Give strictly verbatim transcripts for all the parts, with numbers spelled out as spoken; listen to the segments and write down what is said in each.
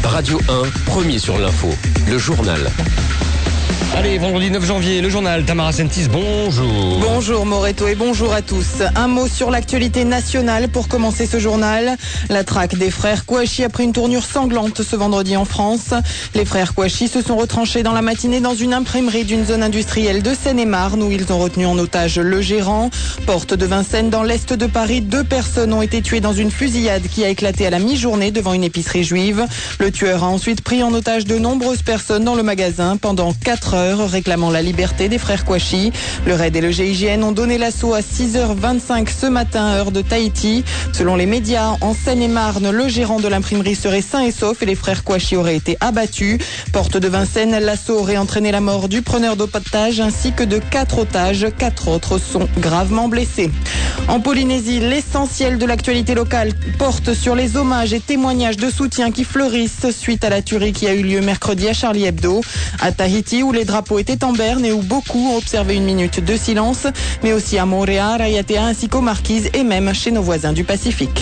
Radio un, premier sur l'info. Le journal. Allez, vendredi neuf janvier, le journal. Tamara Sentis, bonjour. Bonjour Moreto et bonjour à tous. Un mot sur l'actualité nationale pour commencer ce journal. La traque des frères Kouachi a pris une tournure sanglante ce vendredi en France. Les frères Kouachi se sont retranchés dans la matinée dans une imprimerie d'une zone industrielle de Seine-et-Marne où ils ont retenu en otage le gérant. Porte de Vincennes, dans l'est de Paris, deux personnes ont été tuées dans une fusillade qui a éclaté à la mi-journée devant une épicerie juive. Le tueur a ensuite pris en otage de nombreuses personnes dans le magasin pendant quatre heures. Réclamant la liberté des frères Kouachi. Le R A I D et le G I G N ont donné l'assaut à six heures vingt-cinq ce matin, heure de Tahiti. Selon les médias, en Seine-et-Marne, le gérant de l'imprimerie serait sain et sauf et les frères Kouachi auraient été abattus. Porte de Vincennes, l'assaut aurait entraîné la mort du preneur d'otage ainsi que de quatre otages. Quatre autres sont gravement blessés. En Polynésie, l'essentiel de l'actualité locale porte sur les hommages et témoignages de soutien qui fleurissent suite à la tuerie qui a eu lieu mercredi à Charlie Hebdo. À Tahiti, où les drapeaux étaient en berne et où beaucoup ont observé une minute de silence, mais aussi à Moorea, Raiatea ainsi qu'aux Marquises et même chez nos voisins du Pacifique.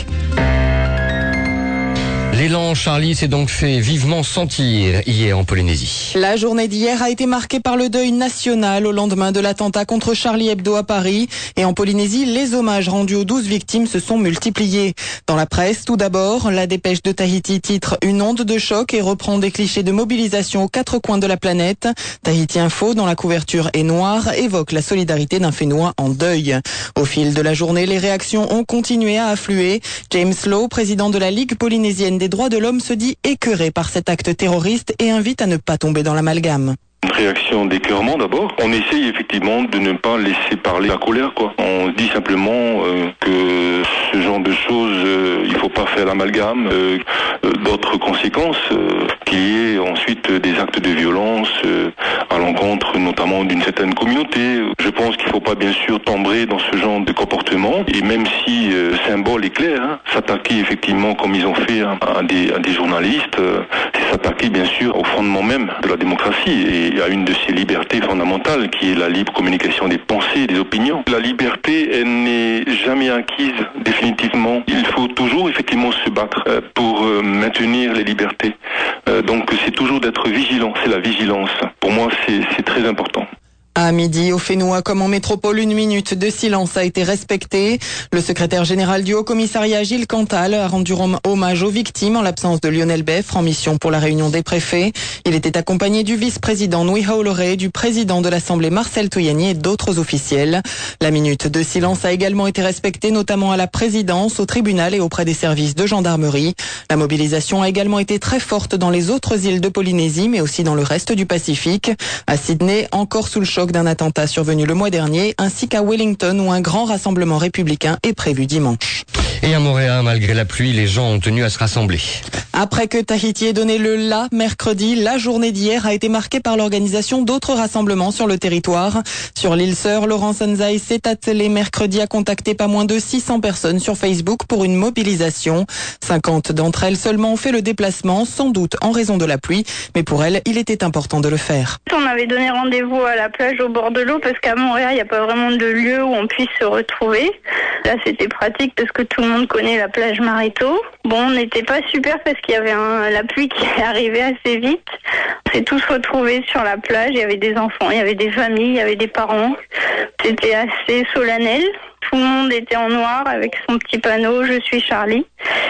L'élan Charlie s'est donc fait vivement sentir hier en Polynésie. La journée d'hier a été marquée par le deuil national au lendemain de l'attentat contre Charlie Hebdo à Paris. Et en Polynésie, les hommages rendus aux douze victimes se sont multipliés. Dans la presse, tout d'abord, la dépêche de Tahiti titre « Une onde de choc » et reprend des clichés de mobilisation aux quatre coins de la planète. Tahiti Info, dont la couverture est noire, évoque la solidarité d'un Fénois en deuil. Au fil de la journée, les réactions ont continué à affluer. James Lowe, président de la Ligue polynésienne des droits de l'homme, se dit écœuré par cet acte terroriste et invite à ne pas tomber dans l'amalgame. Une réaction d'écœurement d'abord. On essaye effectivement de ne pas laisser parler la colère, quoi. On dit simplement euh, que ce genre de choses, euh, il faut pas faire l'amalgame. Euh, euh, d'autres conséquences, euh, qu'il y ait ensuite des actes de violence euh, à l'encontre notamment d'une certaine communauté. Je pense qu'il faut pas bien sûr tomber dans ce genre de comportement. Et même si euh, le symbole est clair, hein, s'attaquer effectivement comme ils ont fait hein, à, des, à des journalistes, euh, c'est s'attaquer bien sûr au fondement même de la démocratie. Et il y a une de ces libertés fondamentales qui est la libre communication des pensées et des opinions. La liberté, elle n'est jamais acquise définitivement. Il faut toujours effectivement se battre pour maintenir les libertés. Donc c'est toujours d'être vigilant, c'est la vigilance. Pour moi, c'est, c'est très important. À midi, au Fénois comme en métropole, une minute de silence a été respectée. Le secrétaire général du Haut-Commissariat, Gilles Cantal, a rendu hommage aux victimes en l'absence de Lionel Beffre en mission pour la réunion des préfets. Il était accompagné du vice-président Nui Haolore, du président de l'Assemblée Marcel Touyani et d'autres officiels. La minute de silence a également été respectée, notamment à la présidence, au tribunal et auprès des services de gendarmerie. La mobilisation a également été très forte dans les autres îles de Polynésie, mais aussi dans le reste du Pacifique. À Sydney, encore sous le choc d'un attentat survenu le mois dernier, ainsi qu'à Wellington où un grand rassemblement républicain est prévu dimanche. Et à Moorea, malgré la pluie, les gens ont tenu à se rassembler. Après que Tahiti ait donné le la mercredi, la journée d'hier a été marquée par l'organisation d'autres rassemblements sur le territoire. Sur l'île Sœur, Laurent Sanzai s'est attelé mercredi à contacter pas moins de six cents personnes sur Facebook pour une mobilisation. cinquante d'entre elles seulement ont fait le déplacement, sans doute en raison de la pluie, mais pour elles, il était important de le faire. On avait donné rendez-vous à la plage au bord de l'eau parce qu'à Montréal, il n'y a pas vraiment de lieu où on puisse se retrouver. Là, c'était pratique parce que tout le monde connaît la plage Marito. Bon, on n'était pas super parce qu'il y avait un, la pluie qui est arrivée assez vite. On s'est tous retrouvés sur la plage. Il y avait des enfants, il y avait des familles, il y avait des parents. C'était assez solennel. Tout le monde était en noir avec son petit panneau « Je suis Charlie ».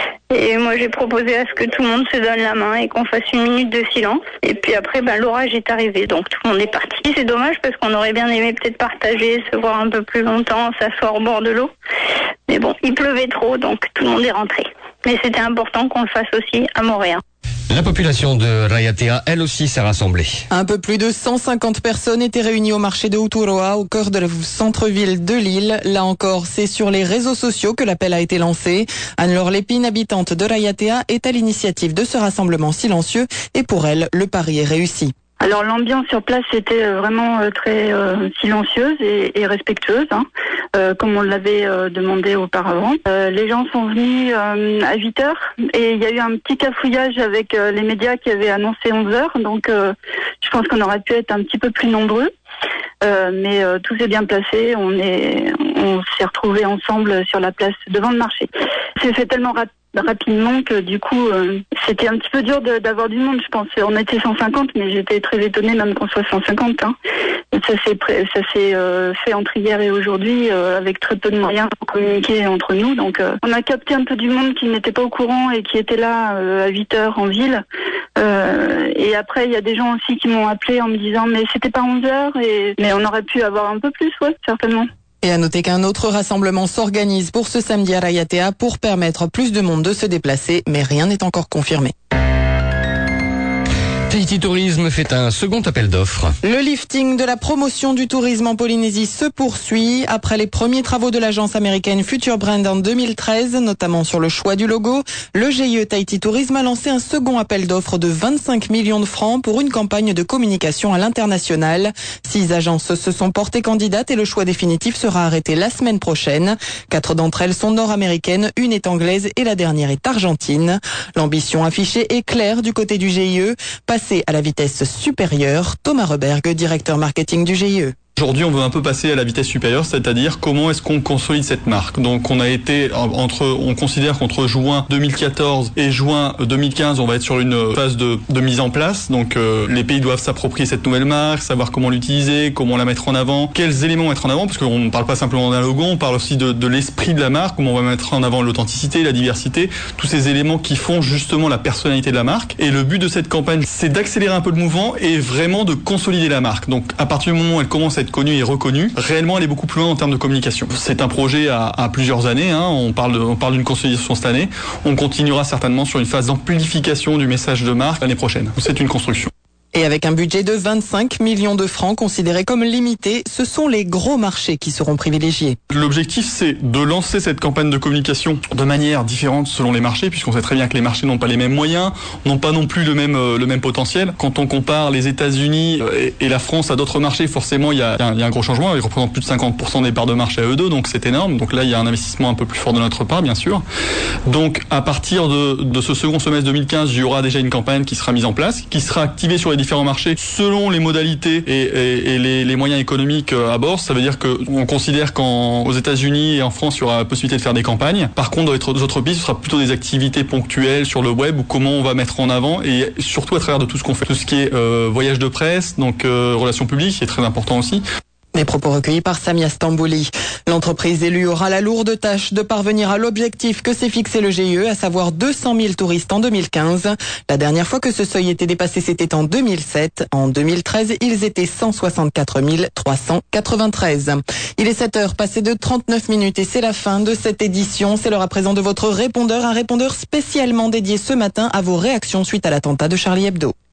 Et moi, j'ai proposé à ce que tout le monde se donne la main et qu'on fasse une minute de silence. Et puis après, ben, l'orage est arrivé, donc tout le monde est parti. C'est dommage parce qu'on aurait bien aimé peut-être partager, se voir un peu plus longtemps, s'asseoir au bord de l'eau. Mais bon, il pleuvait trop, donc tout le monde est rentré. Mais c'était important qu'on le fasse aussi à Moorea. La population de Raiatea, elle aussi, s'est rassemblée. Un peu plus de cent cinquante personnes étaient réunies au marché de Uturoa, au cœur de la centre-ville de l'île. Là encore, c'est sur les réseaux sociaux que l'appel a été lancé. Anne-Laure Lépine, habitante de Raiatea, est à l'initiative de ce rassemblement silencieux et pour elle, le pari est réussi. Alors l'ambiance sur place était vraiment euh, très euh, silencieuse et, et respectueuse, hein, euh, comme on l'avait euh, demandé auparavant. Euh, les gens sont venus euh, à huit heures et il y a eu un petit cafouillage avec euh, les médias qui avaient annoncé onze heures, donc euh, je pense qu'on aurait pu être un petit peu plus nombreux. Euh, mais euh, tout s'est bien placé, on est, on s'est retrouvés ensemble sur la place devant le marché. C'est fait tellement rapidement. rapidement que du coup, euh, c'était un petit peu dur de, d'avoir du monde, je pense. On était cent cinquante, mais j'étais très étonnée même qu'on soit cent cinquante. Hein. Ça s'est, ça s'est euh, fait entre hier et aujourd'hui euh, avec très peu de moyens pour communiquer entre nous. Donc, euh, on a capté un peu du monde qui n'était pas au courant et qui était là euh, à huit heures en ville. Euh, et après, il y a des gens aussi qui m'ont appelé en me disant mais c'était pas onze heures, et mais on aurait pu avoir un peu plus, ouais, certainement. Et à noter qu'un autre rassemblement s'organise pour ce samedi à Rayatea pour permettre plus de monde de se déplacer, mais rien n'est encore confirmé. Tahiti Tourisme fait un second appel d'offres. Le lifting de la promotion du tourisme en Polynésie se poursuit. Après les premiers travaux de l'agence américaine Future Brand en deux mille treize, notamment sur le choix du logo, le G I E Tahiti Tourisme a lancé un second appel d'offres de vingt-cinq millions de francs pour une campagne de communication à l'international. Six agences se sont portées candidates et le choix définitif sera arrêté la semaine prochaine. Quatre d'entre elles sont nord-américaines, une est anglaise et la dernière est argentine. L'ambition affichée est claire du côté du G I E. Passer à la vitesse supérieure. Thomas Reberg, directeur marketing du G I E. Aujourd'hui, on veut un peu passer à la vitesse supérieure, c'est-à-dire comment est-ce qu'on consolide cette marque. Donc, on a été entre, on considère qu'entre juin deux mille quatorze et juin deux mille quinze, on va être sur une phase de, de mise en place. Donc, euh, les pays doivent s'approprier cette nouvelle marque, savoir comment l'utiliser, comment la mettre en avant, quels éléments mettre en avant, parce qu'on ne parle pas simplement d'un logo, on parle aussi de, de l'esprit de la marque, comment on va mettre en avant l'authenticité, la diversité, tous ces éléments qui font justement la personnalité de la marque. Et le but de cette campagne, c'est d'accélérer un peu le mouvement et vraiment de consolider la marque. Donc, à partir du moment où elle commence à être connue et reconnue, réellement elle est beaucoup plus loin en termes de communication. C'est un projet à, à plusieurs années, hein. on parle de, on parle d'une consolidation cette année, on continuera certainement sur une phase d'amplification du message de marque l'année prochaine. C'est une construction. Et avec un budget de vingt-cinq millions de francs considéré comme limité, ce sont les gros marchés qui seront privilégiés. L'objectif, c'est de lancer cette campagne de communication de manière différente selon les marchés, puisqu'on sait très bien que les marchés n'ont pas les mêmes moyens, n'ont pas non plus le même, euh, le même potentiel. Quand on compare les États-Unis et, et la France à d'autres marchés, forcément, il y, a, il y a un gros changement. Ils représentent plus de cinquante pour cent des parts de marché à eux deux, donc c'est énorme. Donc là, il y a un investissement un peu plus fort de notre part, bien sûr. Donc, à partir de, de ce second semestre deux mille quinze, il y aura déjà une campagne qui sera mise en place, qui sera activée sur les différents marchés selon les modalités et, et, et les, les moyens économiques à bord. Ça veut dire que on considère qu'aux États-Unis et en France, il y aura la possibilité de faire des campagnes. Par contre, dans les autres pays, ce sera plutôt des activités ponctuelles sur le web ou comment on va mettre en avant et surtout à travers de tout ce qu'on fait. Tout ce qui est euh, voyage de presse, donc euh, relations publiques, qui est très important aussi. Les propos recueillis par Samia Stambouli. L'entreprise élue aura la lourde tâche de parvenir à l'objectif que s'est fixé le G I E, à savoir deux cent mille touristes en deux mille quinze. La dernière fois que ce seuil était dépassé, c'était en deux mille sept. En deux mille treize, ils étaient cent soixante-quatre mille trois cent quatre-vingt-treize. Il est sept heures passées de trente-neuf minutes et c'est la fin de cette édition. C'est l'heure à présent de votre répondeur, un répondeur spécialement dédié ce matin à vos réactions suite à l'attentat de Charlie Hebdo.